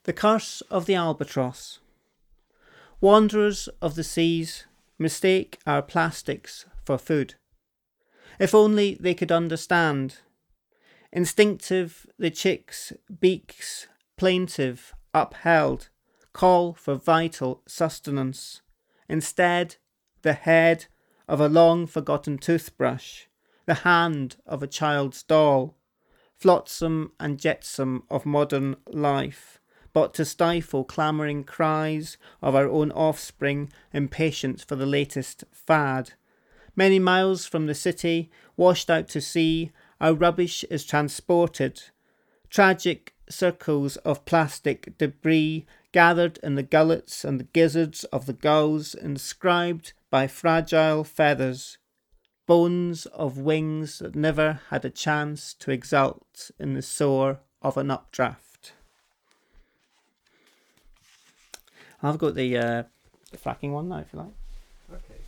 The curse of the albatross. Wanderers of the seas mistake our plastics for food. If only they could understand. Instinctive, the chicks' beaks, plaintive, upheld, call for vital sustenance. Instead, the head of a long-forgotten toothbrush, the hand of a child's doll, flotsam and jetsam of modern life, but to stifle clamouring cries of our own offspring impatient for the latest fad. Many miles from the city, washed out to sea, our rubbish is transported. Tragic circles of plastic debris gathered in the gullets and the gizzards of the gulls, inscribed by fragile feathers. Bones of wings that never had a chance to exult in the soar of an updraft. I've got the fracking one now, if you like. Okay.